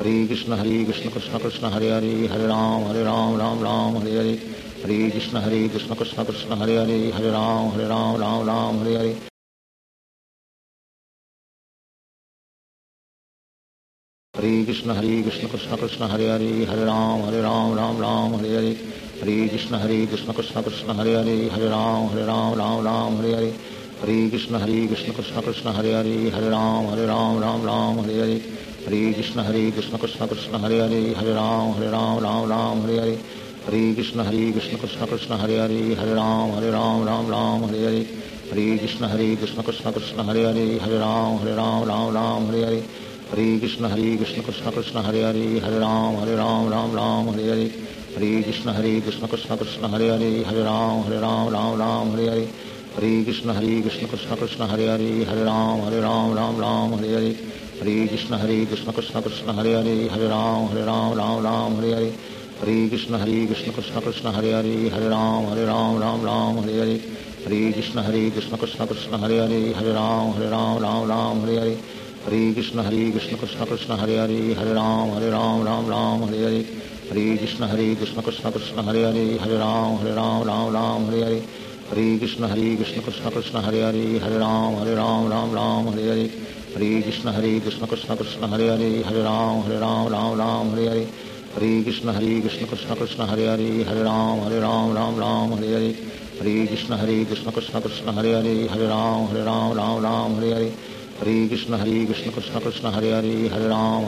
Hare Krishna Krishna Krishna Hare Hare Hare Ram Ram Ram Hare Hare Hare Krishna Krishna Krishna Hare Hare Hare Ram Ram Hare Hare Hare Krishna Krishna Krishna Hare Hare Hare Ram Ram Hare Hare Hare Krishna Krishna Krishna Hare Hare Hare Ram Ram Hare Hare Hare Krishna Krishna Krishna Hare Hare Hare Ram Ram Hare Hare Hare Krishna Krishna Krishna Hare Hare Hare Ram Hare Hare Hare Krishna Krishna Krishna Hare Hare Hare Ram Hare Hare Hare Krishna Krishna Krishna Hare Hare Hare Ram Hare Hare Hare Krishna Krishna Krishna Hare Hare Hare Ram Hare Hare Hare Krishna Krishna Krishna Hare Hare Hare Ram Hare Hare Hare Krishna Krishna Krishna Hare Hare Hare Ram Hare Hare Hare Krishna Krishna Krishna Hare Hare Hare Ram Hare Hare Hare Krishna Krishna Krishna Hare Hare Hare Ram Hare Hare Hare Krishna Krishna Krishna Hare Hare Hare Ram Hare Hare Hare Krishna Krishna Krishna Hare Hare Hare Ram Hare Hare Hare Krishna Krishna Krishna Hare Hare Hare Ram Hare Hare Hare Krishna Krishna Krishna Hare Hare Hare Ram Hare Hare Hare Krishna Krishna Krishna Hare Hare Hare Ram Hare Hare Hare Krishna Krishna Krishna Hare Hare Hare Ram Hare Hare Hare Krishna Krishna Krishna Hare Hare Hare Ram Hare Hare Hare Krishna Krishna Krishna Hare Hare Hare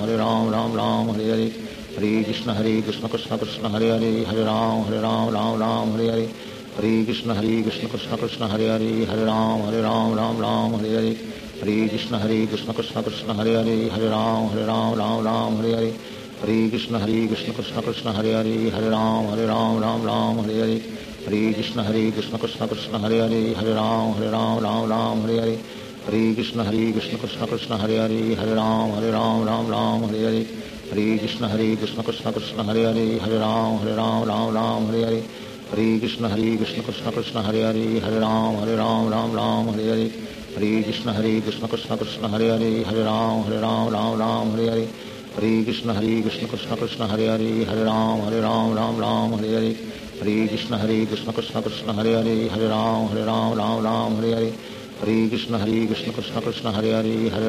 Ram Hare Hare Hare Krishna Krishna Krishna Hare Hare Hare Ram Hare Hare Hare Krishna Krishna Krishna Hare Hare Hare Ram Hare Hare Hare Krishna Krishna Krishna Hare Hare Hare Ram Hare Hare Hare Krishna Krishna Krishna Hare Hare Hare Ram Hare Hare Hare Krishna Krishna Krishna Hare Hare Hare Ram Hare Hare Hare Krishna Krishna Krishna Hare Hare Hare Ram Hare Hare Hare Krishna Krishna Krishna Hare Hare Hare Ram Hare Hare Hare Krishna Krishna Krishna Hare Hare Hare Ram Hare Hare Hare Krishna Krishna Krishna Hare Hare Hare Ram Hare Hare Hare Krishna Krishna Krishna Hare Hare Hare Ram Hare Hare Hare Krishna Krishna Krishna Hare Hare Hare Ram Hare Hare Hare Krishna Krishna Krishna Hare Hare Hare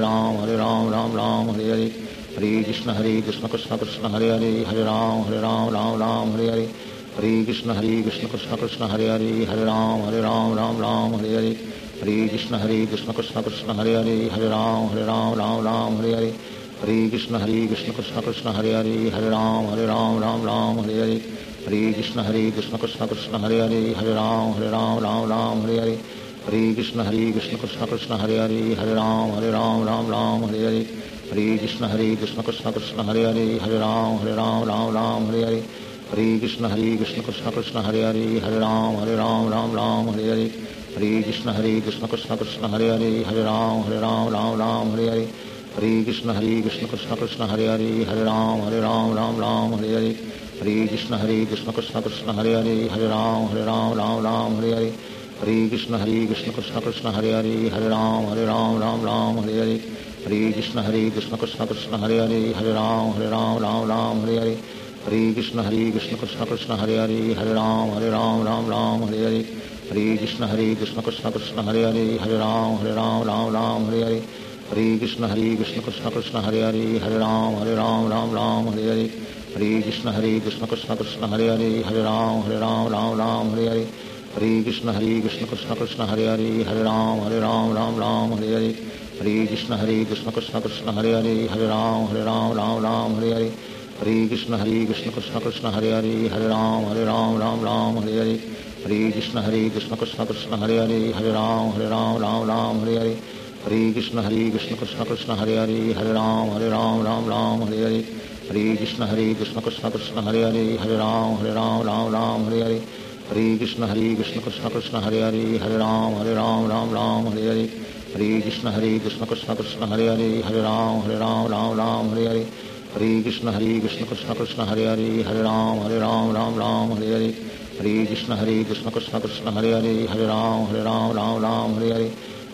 Ram Hare Hare Hare Krishna Krishna Krishna Hare Hare Hare Ram Hare Hare Hare Krishna Krishna Krishna Hare Hare Hare Ram Hare Hare Hare Krishna Krishna Krishna Hare Hare Hare Ram Hare Hare Hare Krishna Krishna Krishna Hare Hare Hare Ram Hare Hare Hare Krishna Krishna Krishna Hare Hare Hare Ram Hare Hare Hare Krishna Krishna Krishna Hare Hare Hare Ram Hare Hare Hare Krishna Krishna Krishna Hare Hare Hare Ram Hare Hare Hare Krishna Krishna Krishna Hare Hare Hare Ram Hare Hare Hare Krishna Krishna Krishna Hare Hare Hare Ram Hare Hare Hare Krishna Krishna Krishna Hare Hare Hare Ram Hare Hare Hare Krishna Krishna Krishna Hare Hare Hare Ram Hare Hare Hare Krishna Krishna Krishna Hare Hare Hare Ram Hare Hare Hare Krishna Krishna Krishna Hare Hare Hare Ram Hare Hare Hare Krishna Krishna Krishna Hare Hare Hare Ram Hare Hare Hare Krishna Krishna Krishna Hare Hare Hare Ram Hare Hare Hare Krishna Krishna Krishna Hare Hare Hare Ram Hare Hare Hare Krishna Krishna Krishna Hare Hare Hare Ram Hare Hare Hare Krishna Krishna Krishna Hare Hare Hare Ram Hare Hare Hare Krishna Krishna Krishna Hare Hare Hare Ram Hare Hare Hare Krishna Krishna Krishna Hare Hare Hare Ram Hare Hare Hare Krishna Krishna Krishna Hare Hare Hare Ram Hare Hare Hare Krishna Krishna Krishna Hare Hare Hare Ram Hare Hare Hare Krishna Krishna Krishna Hare Hare Hare Ram Hare Hare Hare Krishna Krishna Krishna Hare Hare Hare Ram Hare Hare Hare Krishna Krishna Krishna Hare Hare Hare Ram Hare Hare Hare Krishna Krishna Krishna Hare Hare Hare Ram Hare Hare Hare Krishna Krishna Krishna Hare Hare Hare Ram Hare Hare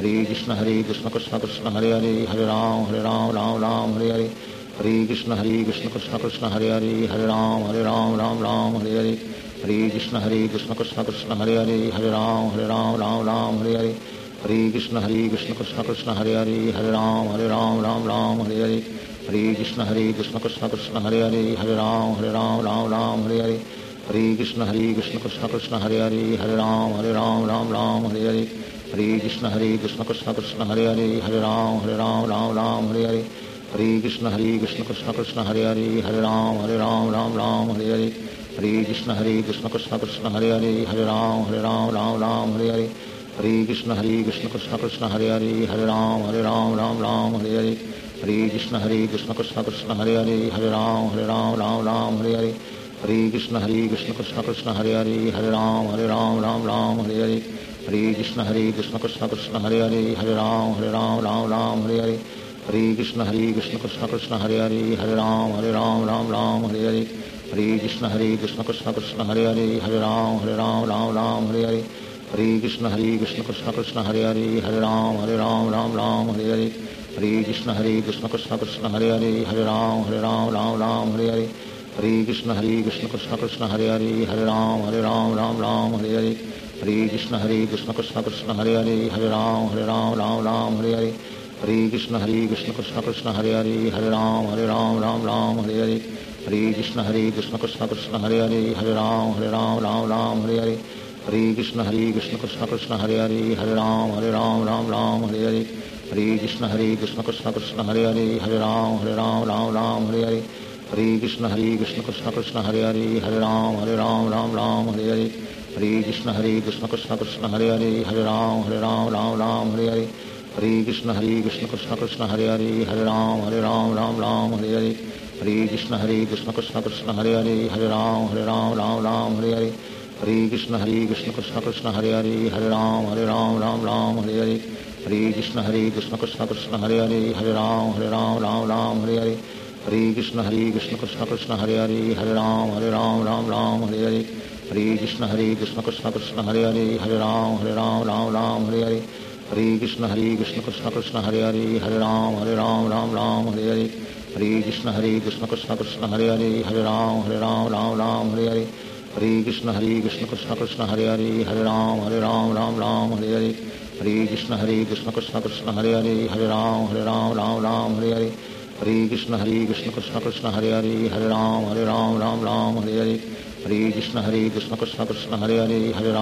Hare Krishna Krishna Krishna Hare Hare Hare Ram Ram Ram Hare Hare Hare Krishna Krishna Krishna Hare Hare Hare Ram Ram Ram Hare Hare Hare Krishna Krishna Krishna Hare Hare Hare Ram Ram Hare Hare Hare Krishna Krishna Krishna Hare Hare Hare Ram Ram Hare Hare Hare Krishna Krishna Krishna Hare Hare Hare Ram Hare Hare Hare Krishna Krishna Krishna Hare Hare Hare Ram Hare Hare Hare Krishna Krishna Krishna Hare Hare Hare Ram Hare Hare Hare Krishna Krishna Krishna Hare Hare Hare Ram Hare Hare Hare Krishna Krishna Krishna Hare Hare Hare Ram Hare Hare Hare Krishna Krishna Krishna Hare Hare Hare Ram Hare Hare Hare Krishna Krishna Krishna Hare Hare Hare Ram Hare Hare Hare Krishna Krishna Krishna Hare Hare Hare Ram Hare Hare Hare Krishna Krishna Krishna Hare Hare Hare Ram Hare Hare Hare Krishna Krishna Krishna Hare Hare Hare Ram Hare Hare Hare Krishna Krishna Krishna Hare Hare Hare Ram Hare Hare Hare Krishna Krishna Krishna Hare Hare Hare Ram Hare Hare Hare Krishna Krishna Krishna Hare Hare Hare Ram Hare Hare Hare Krishna Krishna Krishna Hare Hare Hare Ram Hare Hare Hare Krishna Krishna Krishna Hare Hare Hare Ram Hare Hare Hare Krishna Krishna Krishna Hare Hare Hare Ram Hare Hare Hare Krishna Krishna Krishna Hare Hare Hare Ram Hare Hare Hare Krishna Krishna Krishna Hare Hare Hare Ram Hare Hare Hare Krishna Krishna Krishna Hare Hare Hare Ram Hare Hare Hare Krishna Krishna Krishna Hare Hare Hare Ram Hare Hare Hare Krishna Krishna Krishna Hare Hare Hare Ram Hare Hare Hare Krishna Krishna Krishna Hare Hare Hare Ram Hare Hare Hare Krishna Krishna Krishna Hare Hare Hare Ram Hare Hare Hare Krishna Krishna Krishna Hare Hare Hare Ram Hare Hare Hare Krishna Krishna Krishna Hare Hare Hare Ram Hare Hare Hare Krishna Krishna Krishna Hare Hare Hare Ram Hare Hare Hare Krishna Krishna Krishna Hare Hare Hare Ram Hare Hare Hare Krishna Krishna Krishna Hare Hare Hare Ram Hare Hare Hare Krishna Krishna Krishna Hare Hare Hare Ram Hare Hare Hare Krishna Krishna Krishna Hare Hare Hare Ram Hare Hare Hare Krishna Krishna Krishna Hare Hare Hare Ram Hare Hare Hare Krishna Krishna Krishna Hare Hare Hare Ram Hare Hare Hare Krishna Krishna Krishna Hare Hare Hare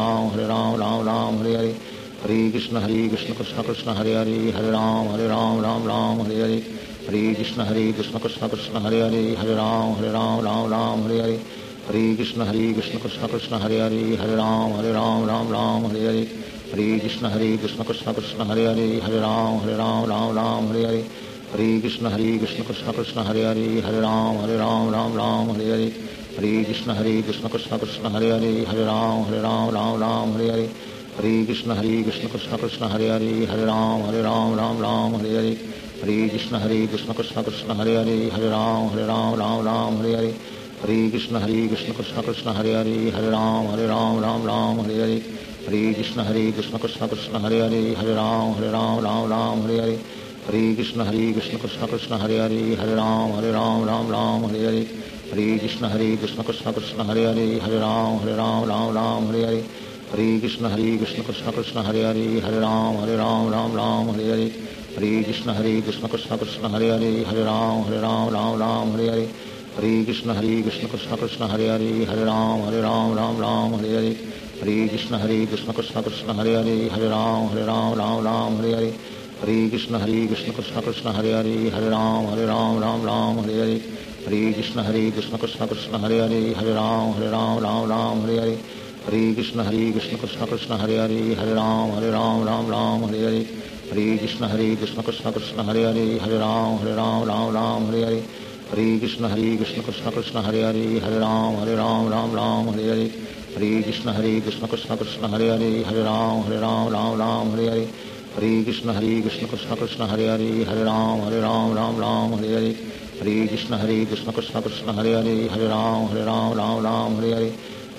Ram Hare Hare Hare Krishna Krishna Krishna Hare Hare Hare Ram Hare Hare Hare Krishna Krishna Krishna Hare Hare Hare Ram Hare Hare Hare Krishna Krishna Krishna Hare Hare Hare Ram Hare Hare Hare Krishna Krishna Krishna Hare Hare Hare Ram Hare Hare Hare Krishna Krishna Krishna Hare Hare Hare Ram Hare Hare Hare Krishna Krishna Krishna Hare Hare Hare Ram Hare Hare Hare Krishna Krishna Krishna Hare Hare Hare Ram Hare Hare Hare Krishna Krishna Krishna Hare Hare Hare Ram Hare Hare Hare Krishna Krishna Krishna Hare Hare Hare Ram Hare Hare Hare Krishna Krishna Krishna Hare Hare Hare Ram Hare Hare Hare Krishna Krishna Krishna Hare Hare Hare Ram Hare Hare Hare Krishna Krishna Krishna Hare Hare Hare Ram Hare Hare Hare Krishna Krishna Krishna Hare Hare Hare Ram Hare Hare Hare Krishna Krishna Krishna Hare Hare Hare Ram Hare Hare Hare Krishna Krishna Krishna Hare Hare Hare Ram Hare Hare Hare Krishna Krishna Krishna Hare Hare Hare Ram Hare Hare Hare Krishna Krishna Krishna Hare Hare Hare Ram Hare Hare Hare Krishna Krishna Krishna Hare Hare Hare Ram Hare Hare Hare Krishna Krishna Krishna Hare Hare Hare Ram Hare Hare Hare Krishna Krishna Krishna Hare Hare Hare Ram Hare Hare Hare Krishna Krishna Krishna Hare Hare Hare Ram Hare Hare Hare Krishna Krishna Krishna Hare Hare Hare Ram Hare Hare Hare Krishna Krishna Krishna Hare Hare Hare Ram Hare Hare Hare Krishna Krishna Krishna Hare Hare Hare Ram Hare Hare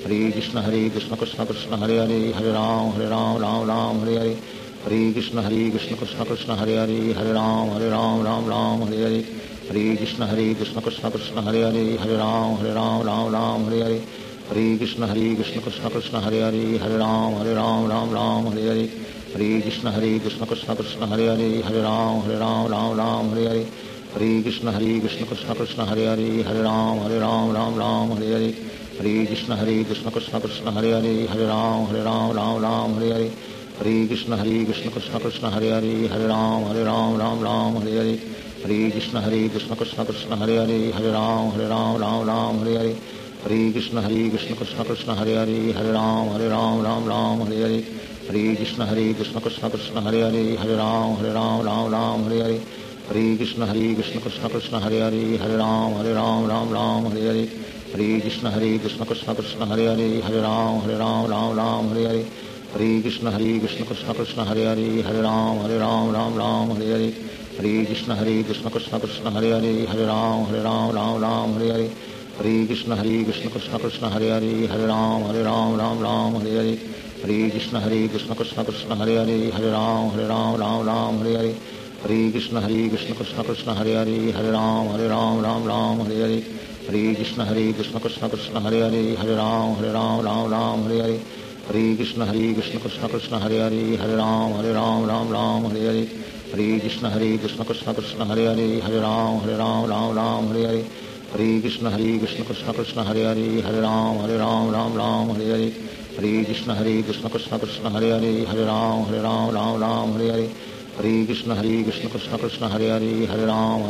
Hare Krishna Krishna Krishna Hare Hare Ram Ram Ram Hare Hare Hare Krishna Krishna Krishna Hare Ram Ram Ram Hare Hare Hare Krishna Krishna Krishna Hare Ram Ram Hare Hare Hare Krishna Krishna Krishna Hare Ram Ram Hare Hare Hare Krishna Krishna Krishna Hare Ram Ram Hare Hare Hare Krishna Krishna Krishna Hare Ram Ram Hare Hare Hare Krishna Krishna Krishna Hare Ram Ram Hare Hare Hare Krishna Krishna Krishna Hare Ram Ram Hare Hare Hare Krishna Krishna Krishna Hare Ram Ram Hare Hare Hare Krishna Krishna Krishna Hare Ram Ram Hare Hare Hare Krishna Krishna Krishna Hare Ram Ram Hare Hare Hare Krishna Krishna Krishna Hare Ram Ram Hare Hare Hare Krishna Krishna Krishna Hare Ram Ram Hare Hare Hare Krishna Krishna Krishna Hare Ram Ram Hare Hare Hare Krishna Krishna Krishna Hare Ram Ram Hare Hare Hare Krishna Krishna Krishna Hare Ram Ram Hare Hare Hare Krishna Krishna Krishna Krishna Hare Ram Ram Hare Hare Hare Krishna Krishna Krishna Hare Ram Ram Hare Hare Hare Krishna Krishna Krishna Krishna Hare Ram Ram Hare Hare Hare Krishna Krishna Krishna Hare Ram Ram Hare Hare Hare Krishna Krishna Krishna Krishna Hare Ram Ram Hare Hare Hare Krishna Krishna Krishna Hare Ram Ram Hare Hare Hare Krishna Krishna Krishna Krishna Hare Ram Ram Hare Hare Hare Krishna Krishna Krishna Hare Ram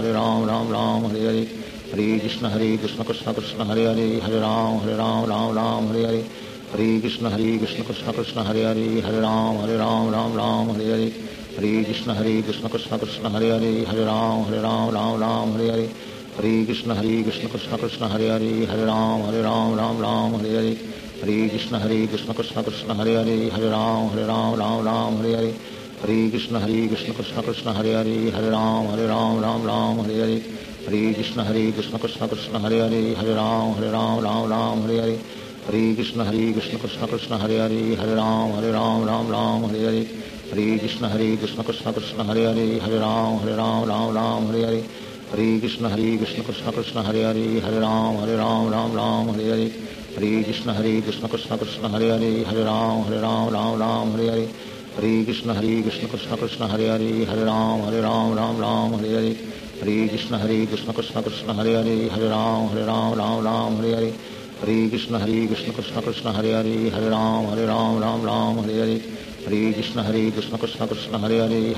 Ram Hare Hare Hare Krishna Krishna Krishna Krishna Hare Ram Ram Hare Hare Hare Krishna Krishna Krishna Hare Ram Ram Hare Hare Hare Krishna Krishna Krishna Krishna Hare Ram Ram Hare Hare Hare Krishna Krishna Krishna Krishna Hare Ram Ram Hare Hare Hare Krishna Krishna Krishna Krishna Hare Ram Ram Hare Hare Hare Krishna Krishna Krishna Krishna Hare Ram Ram Hare Hare Hare Krishna Krishna Krishna Krishna Hare Ram Ram Hare Hare Hare Krishna Krishna Krishna Krishna Hare Ram Ram Hare Hare Hare Krishna Krishna Krishna Krishna Hare Ram Hare Hare Hare Krishna Krishna Krishna Krishna Hare Ram Ram Hare Hare Hare Krishna Krishna Krishna Krishna Hare Ram Hare Hare Hare Krishna Krishna Krishna Krishna Hare Ram Hare Hare Hare Krishna Krishna Krishna Krishna Hare Ram Hare Hare Hare Krishna Krishna Krishna Krishna Hare Ram Hare Hare Hare Krishna Krishna Krishna Krishna Hare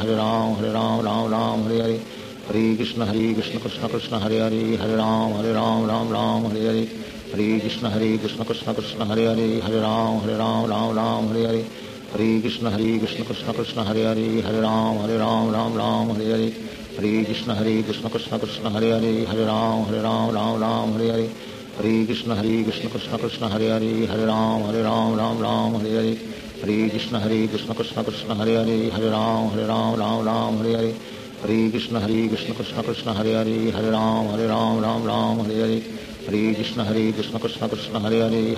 Ram Hare Hare Hare Krishna Krishna Krishna Krishna Hare Ram Hare Hare Hare Krishna Krishna Krishna Krishna Hare Ram Hare Hare Hare Krishna Krishna Krishna Krishna Hare Ram Hare Hare Hare Krishna Krishna Krishna Krishna Hare Ram Hare Hare Hare Krishna Krishna Krishna Krishna Hare Ram Hare Hare Hare Krishna Krishna Krishna Krishna Hare Ram Hare Hare Hare Krishna Krishna Krishna Krishna Hare Ram Hare Hare Hare Krishna Krishna Krishna Krishna Hare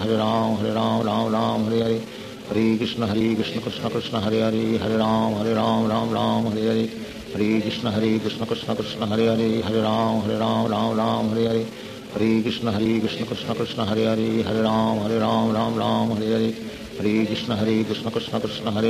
Ram Hare Hare Hare Krishna Krishna Krishna Krishna Hare Ram Hare Hare Hare Krishna Krishna Krishna Krishna Hare Ram Hare Hare Hare Krishna Krishna Krishna Krishna Hare Ram Hare Hare Hare Krishna Krishna Krishna Krishna Hare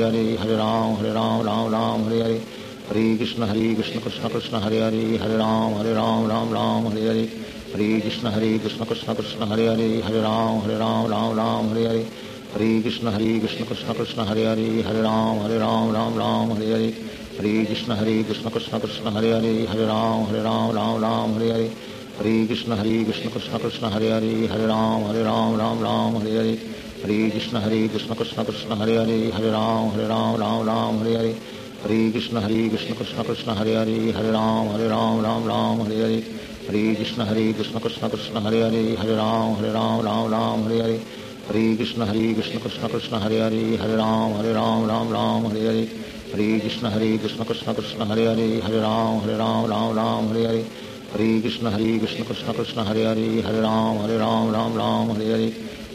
Ram Hare Hare Hare Krishna Krishna Krishna Krishna Hare Ram Hare Hare Hare Krishna Krishna Krishna Krishna Hare Ram Hare Hare Hare Krishna Krishna Krishna Krishna Hare Ram Hare Hare Hare Krishna Krishna Krishna Krishna Hare Ram Hare Hare Hare Krishna Krishna Krishna Krishna Hare Ram Hare Hare Hare Krishna Krishna Krishna Krishna Hare Ram Hare Hare Hare Krishna Krishna Krishna Krishna Hare Ram Hare Hare Hare Krishna Krishna Krishna Krishna Hare Ram Hare Hare Hare Krishna Krishna Krishna Krishna Hare Ram Hare Hare Hare Krishna Krishna Krishna Krishna Hare Ram Hare Hare Hare Krishna Krishna Krishna Hare Ram Hare Hare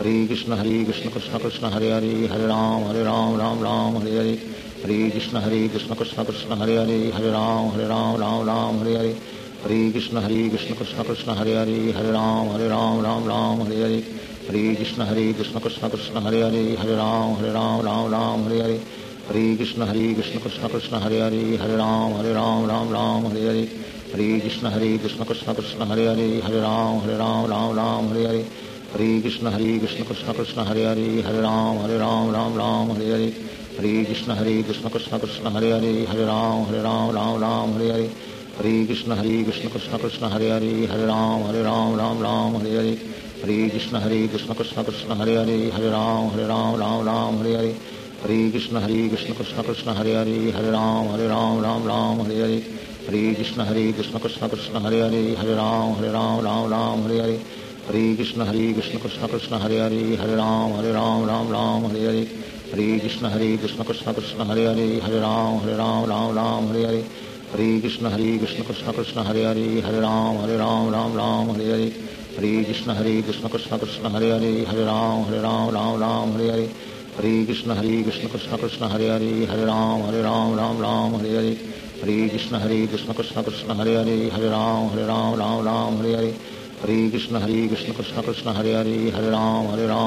Hare Krishna Krishna Krishna Hare Hare Hare Ram Ram Ram Hare Hare Hare Krishna Krishna Krishna Hare Hare Hare Ram Ram Hare Hare Hare Krishna Krishna Krishna Hare Hare Hare Ram Ram Hare Hare Hare Krishna Krishna Krishna Hare Hare Hare Ram Ram Hare Hare Hare Krishna Krishna Krishna Hare Hare Hare Ram Ram Hare Hare Hare Krishna Krishna Krishna Hare Hare Hare Ram Ram Hare Hare Hare Krishna Krishna Krishna Hare Hare Hare Ram Ram Hare Hare Hare Krishna Krishna Krishna Hare Hare Hare Ram Ram Hare Hare Hare Krishna Krishna Krishna Hare Hare Hare Ram Ram Hare Hare Hare Krishna Krishna Krishna Hare Hare Hare Ram Ram Hare Hare Hare Krishna Krishna Krishna Hare Hare Hare Ram Ram Hare Hare Hare Krishna Krishna Krishna Hare Hare Hare Ram Ram Hare Hare Hare Krishna Krishna Krishna Hare Hare Hare Ram Ram Hare Hare Hare Krishna Krishna Krishna Hare Hare Hare Ram Hare Hare Hare Krishna Krishna Krishna Hare Hare Hare Ram Hare Hare Hare Krishna Krishna Krishna Hare Hare Hare Ram Hare Hare Hare Krishna Krishna Krishna Hare Hare Hare Ram Hare Hare Hare Krishna Krishna Krishna Hare Hare Hare Ram Hare Hare Hare Krishna Krishna Krishna Hare Hare Hare Ram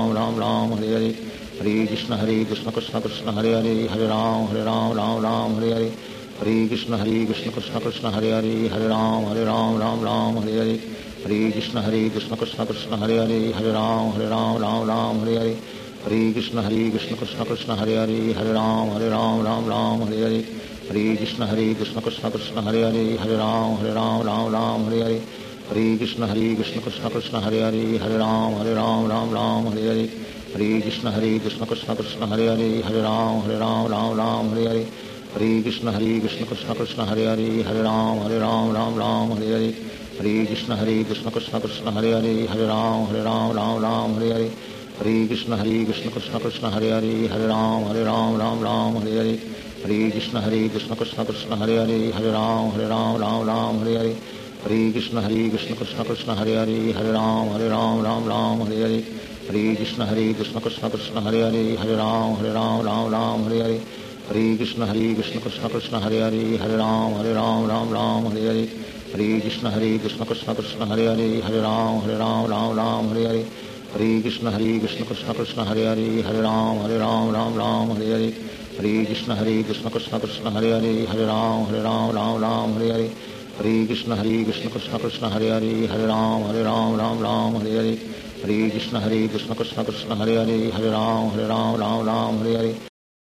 Hare Hare Hare Krishna Krishna Krishna Hare Hare Hare Ram Hare Hare Hare Krishna Krishna Krishna Hare Hare Hare Ram Hare Hare Hare Krishna Krishna Krishna Hare Hare Hare Ram Hare Hare Hare Krishna Krishna Krishna Hare Hare Hare Ram Hare Hare Hare Krishna Krishna Krishna Hare Hare Hare Ram Hare Hare Hare Krishna Krishna Krishna Hare Hare Hare Ram Hare Hare Hare Krishna Krishna Krishna Hare Hare Hare Ram Hare Hare Hare Krishna Krishna Krishna Hare Hare Hare Ram Hare Hare Hare Krishna Krishna Krishna Hare Hare Hare Ram Hare Hare Hare Krishna Krishna Krishna Hare Hare Hare Ram Hare Hare Hare Krishna Krishna Krishna Hare Hare Hare Ram Hare Hare Hare Krishna Krishna Krishna Hare Hare Hare Ram Hare Hare Hare Krishna Krishna Krishna Hare Hare Hare Ram Hare Hare Hare Krishna Krishna Krishna Hare Hare Hare Ram Hare Hare Hare Krishna Krishna Krishna Hare Hare Hare Ram Hare Hare Hare Krishna Krishna Krishna Hare Hare Hare Ram Hare Hare Hare Krishna Krishna Krishna Hare Hare Hare Ram Hare Hare Hare Krishna Krishna Krishna Hare Hare Hare Ram Hare Hare Hare Krishna Krishna Krishna Hare Hare Hare Ram Hare Hare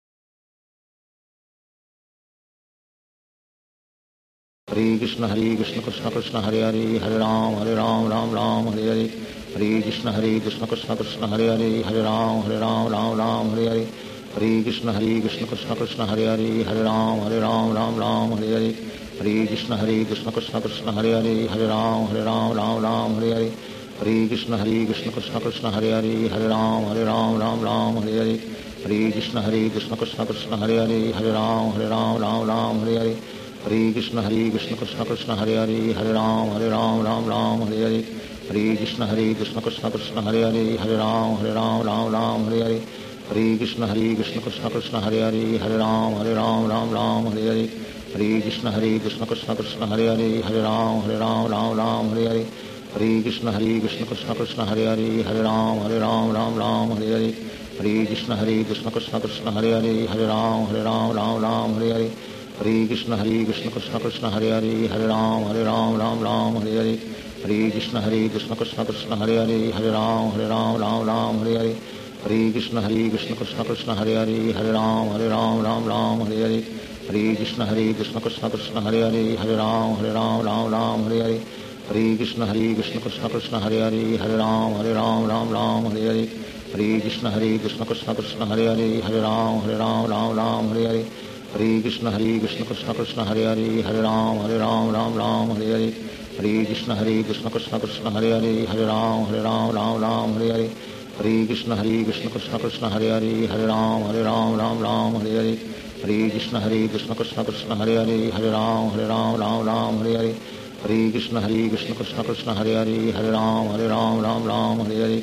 Hare Krishna Krishna Krishna Hare Hare Hare Ram Hare Hare Hare Krishna Krishna Krishna Hare Hare Hare Ram Hare Hare Hare Krishna Krishna Krishna Hare Hare Hare Ram Hare Hare Hare Krishna Krishna Krishna Hare Hare Hare Ram Hare Hare Hare Krishna Krishna Krishna Hare Hare Hare Ram Hare Hare Hare Krishna Krishna Krishna Hare Hare Hare Ram Hare Hare Hare Krishna Krishna Krishna Hare Hare Hare Ram Hare Hare Hare Krishna Krishna Krishna Hare Hare Hare Ram Hare Hare Hare Krishna Krishna Krishna Hare Hare Hare Ram Hare Hare Hare Krishna Krishna Krishna Hare Hare Hare Ram Hare Hare Hare Krishna Krishna Krishna Hare Hare Hare Ram Hare Hare Hare Krishna Krishna Krishna Hare Hare Hare Ram Hare Hare Hare Krishna Krishna Krishna Hare Hare Hare Ram Hare Hare Hare Krishna Krishna Krishna Hare Hare Hare Ram Hare Hare Hare Krishna Krishna Krishna Hare Hare Hare Ram Hare Hare Hare Krishna Krishna Krishna Hare Hare Hare Ram Hare Hare Hare Krishna Krishna Krishna Hare Hare Hare Ram Hare Hare Hare Krishna Krishna Krishna Hare Hare Hare Ram Hare Hare Hare Krishna Krishna Krishna Hare Hare Hare Ram Hare Hare Hare Krishna Krishna Krishna Hare Hare Hare Ram Hare Hare Hare Krishna Krishna Krishna Hare Hare Hare Ram Hare Hare Hare Krishna Krishna Krishna Hare Hare Hare Ram Hare Hare Hare Krishna Krishna Krishna Hare Hare Hare Ram Hare Hare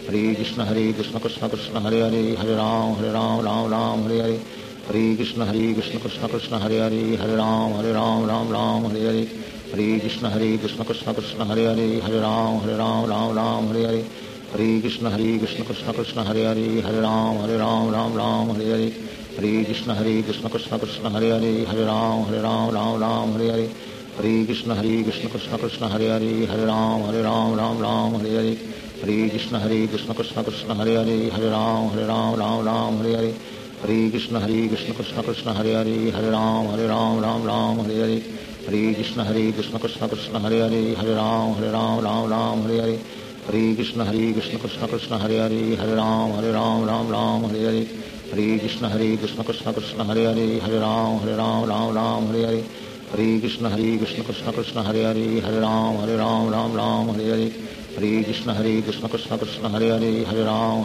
Hare Krishna Krishna Krishna Hare Hare, Hare Ram Ram Ram Hare Hare, Hare Krishna Krishna Krishna Hare Hare, Hare Ram Ram Hare Hare, Hare Krishna Krishna Krishna Hare Hare, Hare Ram Ram Hare Hare, Hare Krishna Krishna Krishna Hare Hare, Hare Ram Ram Hare Hare, Hare Krishna Krishna Krishna Hare Hare, Hare Ram Ram Hare Hare, Hare Krishna Krishna Krishna Hare Hare, Hare Ram Ram Hare Hare, Hare Krishna Krishna Krishna Hare Hare, Hare Ram Ram Hare Hare, Hare Krishna Krishna Krishna Hare Hare, Hare Ram Ram Hare Hare, Hare Krishna Krishna Krishna Hare Hare, Hare Ram Ram Hare Hare, Hare Krishna Krishna Krishna Hare Hare, Hare Ram Ram Hare Hare, Hare Krishna Krishna Krishna Hare Hare, Hare Ram Ram Hare Hare, Hare Krishna Krishna Krishna Hare Hare, Hare Ram Ram Hare Hare, Hare Krishna Krishna Krishna Hare Hare, Hare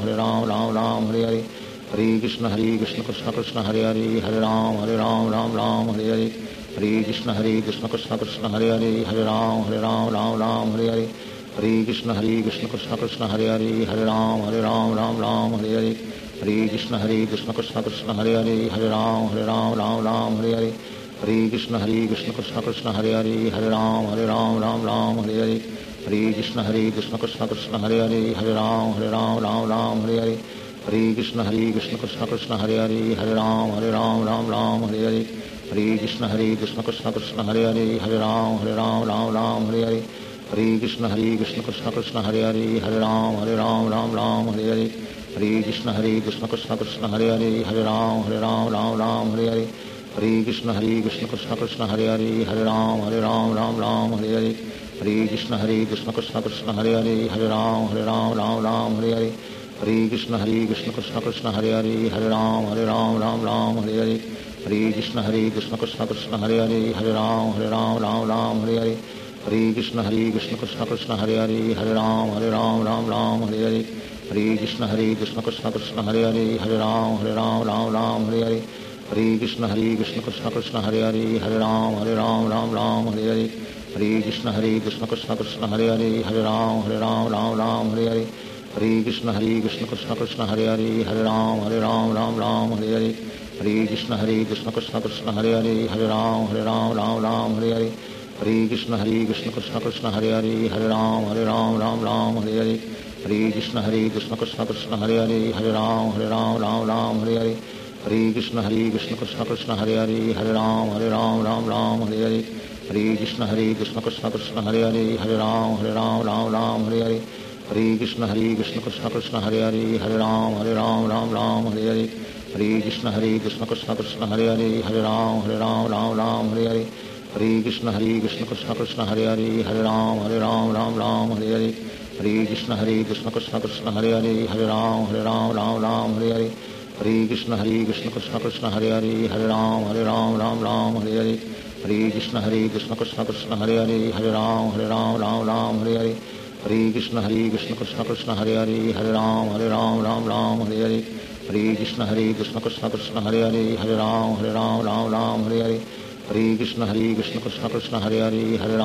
Ram Hare Hare, Hare Krishna Krishna Krishna Hare Hare, Hare Ram Hare Hare, Hare Krishna Krishna Krishna Hare Hare, Hare Ram Hare Hare, Hare Krishna Krishna Krishna Hare Hare, Hare Ram Hare Hare, Hare Krishna Krishna Krishna Hare Hare, Hare Ram Hare Hare, Hare Krishna Krishna Krishna Hare Hare, Hare Ram Hare Hare, Hare Krishna Krishna Krishna Hare Hare, Hare Ram Hare Hare, Hare Krishna Krishna Krishna Hare Hare, Hare Ram Hare Hare, Hare Krishna Krishna Krishna Hare Hare, Hare Ram Hare Hare, Hare Krishna Krishna Krishna Hare Hare, Hare Ram Hare Hare, Hare Krishna Krishna Krishna Hare Hare, Hare Ram Hare Hare, Hare Krishna Krishna Krishna Hare Hare, Hare Ram Hare Hare, Hare Krishna Krishna Krishna Hare Hare, Hare Ram Hare Hare, Hare Krishna Krishna Krishna Hare Hare, Hare Ram Hare Hare, Hare Krishna Krishna Krishna Hare Hare, Hare Ram Hare Hare, Hare Krishna Krishna Krishna Hare Hare, Hare Ram Hare Hare, Hare Krishna Krishna Krishna Hare Hare, Hare Ram Hare Hare, Hare Krishna Krishna Krishna Hare Hare, Hare Ram Hare Hare, Hare Krishna Krishna Krishna Hare Hare, Hare Ram Hare Hare, Hare Krishna Krishna Krishna Hare Hare, Hare Ram Hare Hare, Hare Krishna Krishna Krishna Hare Hare, Hare Ram Hare Hare, Hare Krishna Krishna Krishna Hare Hare, Hare Ram Hare Hare, Hare Krishna Krishna Krishna Hare Hare, Hare Ram Hare Hare, Hare Krishna Krishna Krishna Hare Hare, Hare Ram Hare Hare, Hare Krishna Krishna Krishna Hare Hare, Hare Ram Hare Hare, Hare Krishna Krishna Krishna Hare Hare, Hare Ram Hare Hare, Hare Krishna Krishna Krishna Hare Hare, Hare Ram Hare Hare, Hare Krishna Krishna Krishna Hare Hare, Hare Ram Hare Hare, Hare Krishna Krishna Krishna Hare Hare, Hare Ram Hare Hare, Hare Krishna Krishna Krishna Hare Hare, Hare Ram Hare Hare, Hare Krishna Krishna Krishna Hare Hare, Hare Ram Hare Hare, Hare Krishna Krishna Krishna Hare Hare, Hare Ram Hare Hare, Hare Krishna Krishna Krishna Hare Hare, Hare Ram Hare Hare, Hare Krishna Krishna Krishna Hare Hare, Hare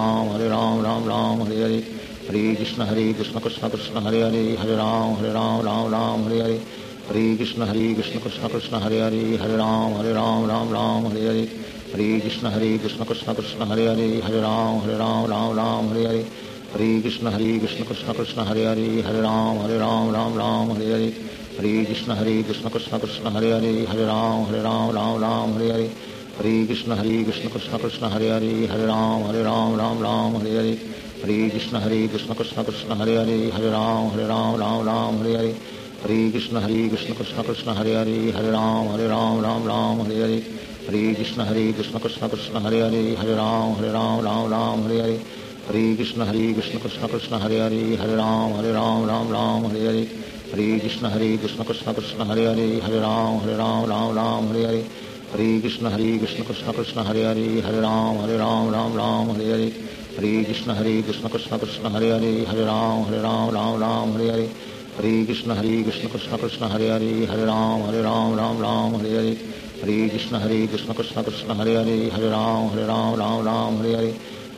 Ram Hare Hare, Hare Krishna Krishna Krishna Hare Hare, Hare Ram Hare Hare, Hare Krishna Krishna Krishna Hare Hare, Hare Ram Hare Hare, Hare Krishna Krishna Krishna Hare Hare, Hare Ram Hare Hare, Hare Krishna Krishna Krishna Hare Hare, Hare Ram Hare Hare, Hare Krishna Krishna Krishna Hare Hare, Hare Ram Hare Hare, Hare Krishna Krishna Krishna Hare Hare, Hare Ram Hare Hare, Hare Krishna Krishna Krishna Hare Hare, Hare Ram Hare Hare, Hare Krishna Krishna Krishna Hare Hare, Hare Ram Hare Hare, Hare Krishna Krishna Krishna Hare Hare, Hare Ram Hare Hare, Hare Krishna Krishna Krishna Hare Hare, Hare Ram Hare Hare, Hare Krishna Krishna Krishna Hare Hare, Hare Ram Hare Hare, Hare Krishna Krishna Krishna Hare Hare, Hare Ram Hare Hare, Hare Krishna Krishna Krishna Hare Hare, Hare Ram Hare Hare, Hare Krishna Krishna Krishna Hare Hare, Hare Ram Hare Hare, Hare Krishna Krishna Krishna Hare Hare, Hare Ram Hare Hare,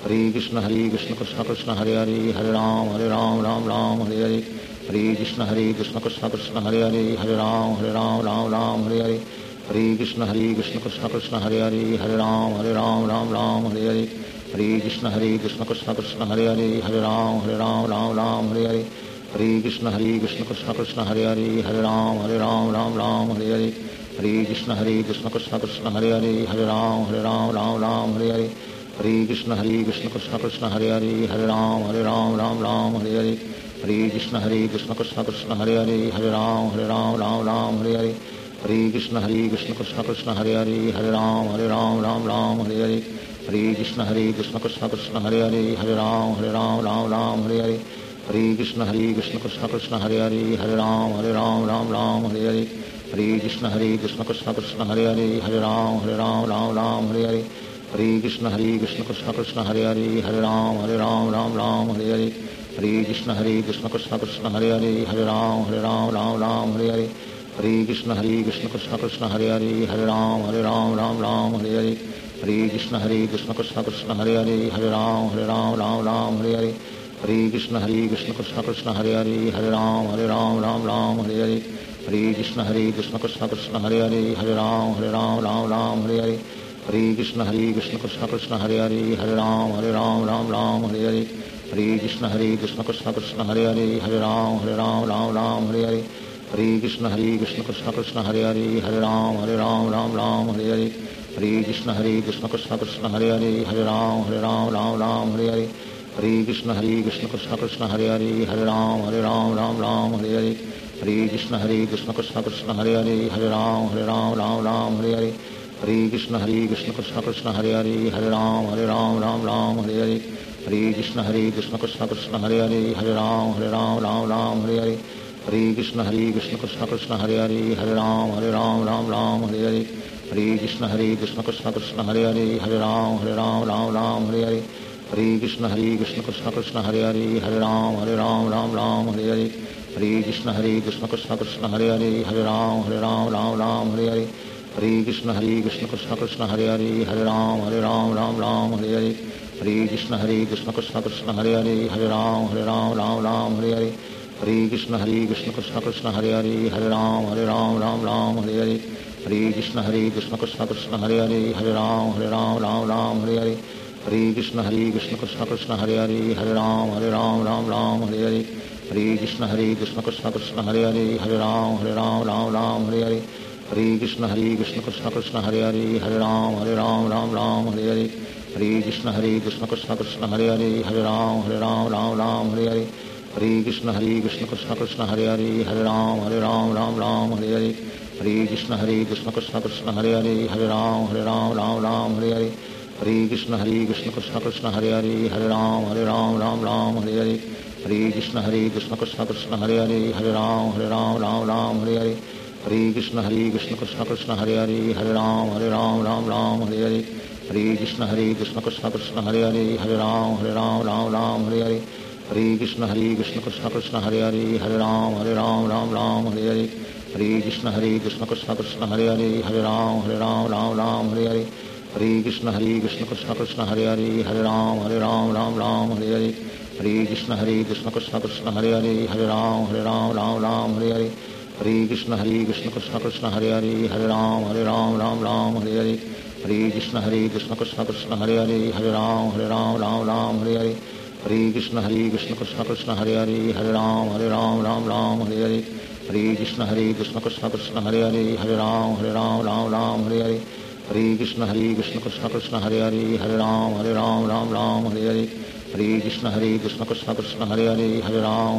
Hare Krishna Krishna Krishna Hare Hare Hare Ram Ram Ram Hare Hare Hare Krishna Krishna Krishna Hare Hare Hare Ram Ram Hare Hare Hare Krishna Krishna Krishna Hare Hare Hare Ram Ram Hare Hare Hare Krishna Krishna Krishna Hare Hare Hare Ram Ram Hare Hare Hare Krishna Krishna Krishna Hare Hare Hare Ram Ram Hare Hare Hare Krishna Krishna Krishna Hare Hare Hare Ram Ram Hare Hare Hare Krishna Krishna Krishna Hare Hare Hare Ram Ram Hare Hare Hare Krishna Krishna Krishna Hare Hare Hare Ram Ram Hare Hare Hare Krishna Krishna Krishna Hare Hare Hare Ram Ram Hare Hare Hare Krishna Krishna Krishna Hare Hare Hare Ram Ram Hare Hare Hare Krishna Krishna Krishna Hare Hare Hare Ram Ram Hare Hare Hare Krishna Krishna Krishna Hare Hare Hare Ram Ram Hare Hare Hare Krishna Krishna Krishna Hare Hare Hare Ram Ram Hare Hare Hare Krishna Krishna Krishna Hare Hare Hare Ram Ram Hare Hare Hare Krishna Krishna Krishna Hare Hare Hare Ram Ram Hare Hare Hare Krishna Krishna Krishna Hare Hare Hare Ram Ram Hare Hare Hare Krishna Krishna Krishna Hare Hare Hare Ram Ram Hare Hare Hare Krishna Krishna Krishna Hare Hare Hare Ram Ram Hare Hare Hare Krishna Krishna Krishna Hare Hare Hare Ram Ram Hare Hare Hare Krishna Krishna Krishna Hare Hare Hare Ram Hare Hare Hare Krishna Krishna Krishna Hare Hare Hare Ram Hare Hare Hare Krishna Krishna Krishna Hare Hare Hare Ram Hare Hare Hare Krishna Krishna Krishna Hare Hare Hare Ram Hare Hare Hare Krishna Krishna Krishna Hare Hare Hare Ram Hare Hare Hare Krishna Krishna Krishna Hare Hare Hare Ram Hare Hare Hare Krishna Krishna Krishna Hare Hare Hare Ram Hare Hare Hare Krishna Krishna Krishna Hare Hare Hare Ram Hare Hare Hare Krishna Krishna Krishna Hare Hare Hare Ram Hare Hare Hare Krishna Krishna Krishna Hare Hare Hare Ram Hare Hare Hare Krishna Krishna Krishna Hare Hare Hare Ram Hare Hare Hare Krishna Krishna Krishna Hare Hare Hare Ram Hare Hare Hare Krishna Krishna Krishna Hare Hare Hare Ram Hare Hare Hare Krishna Krishna Krishna Hare Hare Hare Ram Hare Hare Hare Krishna Krishna Krishna Hare Hare Hare Ram Hare Hare Hare Krishna Krishna Krishna Hare Hare Hare Ram Hare Hare Hare Krishna Krishna Krishna Hare Hare Hare Ram Hare Hare Hare Krishna Krishna Krishna Hare Hare Hare Ram Hare Hare Hare Krishna Krishna Krishna Hare Hare Hare Ram Hare Hare Hare Krishna Krishna Krishna Hare Hare Hare Ram Hare Hare Hare Krishna Krishna Krishna Hare Hare Hare Ram Hare Hare Hare Krishna Krishna Krishna Hare Hare Hare Ram Hare Hare Hare Krishna Krishna Krishna Hare Hare Hare Ram Hare Hare Hare Krishna Krishna Krishna Hare Hare Hare Ram Hare Hare Hare Krishna Krishna Krishna Hare Hare Hare Ram Hare Hare Hare Krishna Krishna Krishna Hare Hare Hare Ram Hare Hare Hare Krishna Krishna Krishna Hare Hare Hare Ram Hare Hare Hare Krishna Krishna Krishna Hare Hare Hare Ram Hare Hare Hare Krishna Krishna Krishna Hare Hare Hare Ram Hare Hare Hare Krishna Krishna Krishna Hare Hare Hare Ram Hare Hare Hare Krishna Krishna Krishna Hare Hare Hare Ram Hare Hare Hare Krishna Krishna Krishna Hare Hare Hare Ram Hare Hare Hare Krishna Krishna Krishna Hare Hare Hare Ram Hare Hare Hare Krishna Krishna Krishna Hare Hare Hare Ram Hare Hare Hare Krishna Krishna Krishna Hare Hare Hare Ram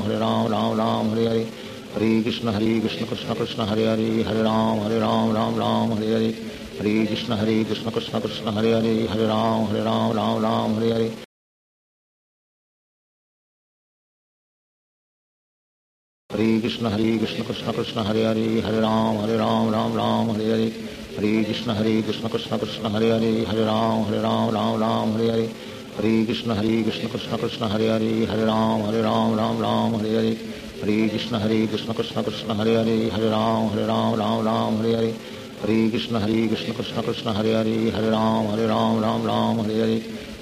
Hare Hare Hare Krishna Krishna Krishna Hare Hare Hare Ram Hare Hare Hare Krishna Krishna Krishna Hare Hare Hare Ram Hare Hare Hare Krishna Krishna Krishna Hare Hare Hare Ram Hare Hare Hare Krishna Krishna Krishna Hare Hare Hare Ram Hare Hare Hare Krishna Krishna Krishna Hare Hare Hare Ram Hare Hare Hare Krishna Krishna Krishna Hare Hare Hare Ram Hare Hare Hare Krishna Krishna Krishna Hare Hare Hare Ram Hare Hare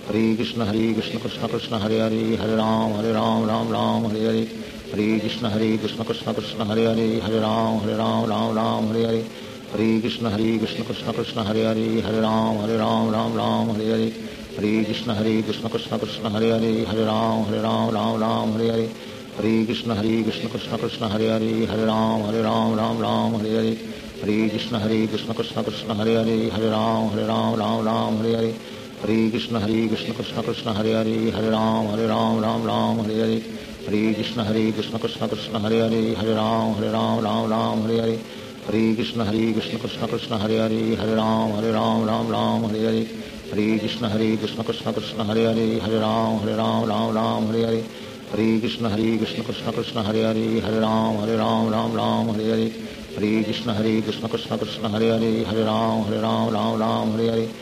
Hare Krishna Krishna Krishna Hare Hare Hare Ram Ram Ram Hare Hare Hare Krishna Krishna Krishna Hare Ram Ram Hare Hare Hare Krishna Krishna Krishna Hare Ram Ram Hare Hare Hare Krishna Krishna Krishna Hare Ram Hare Hare Hare Krishna Krishna Krishna Hare Ram Ram Hare Hare Hare Krishna Krishna Krishna Hare Ram Hare Hare Hare Krishna Krishna Krishna Hare Ram Hare Hare Hare Krishna Krishna Krishna Hare Ram Hare Hare Hare Krishna Krishna Krishna Hare Ram Hare Hare Hare Krishna Krishna Krishna Hare Ram Hare Hare Hare Krishna Krishna Krishna Hare Ram Hare Hare Hare Krishna Krishna Krishna Hare Ram Hare Hare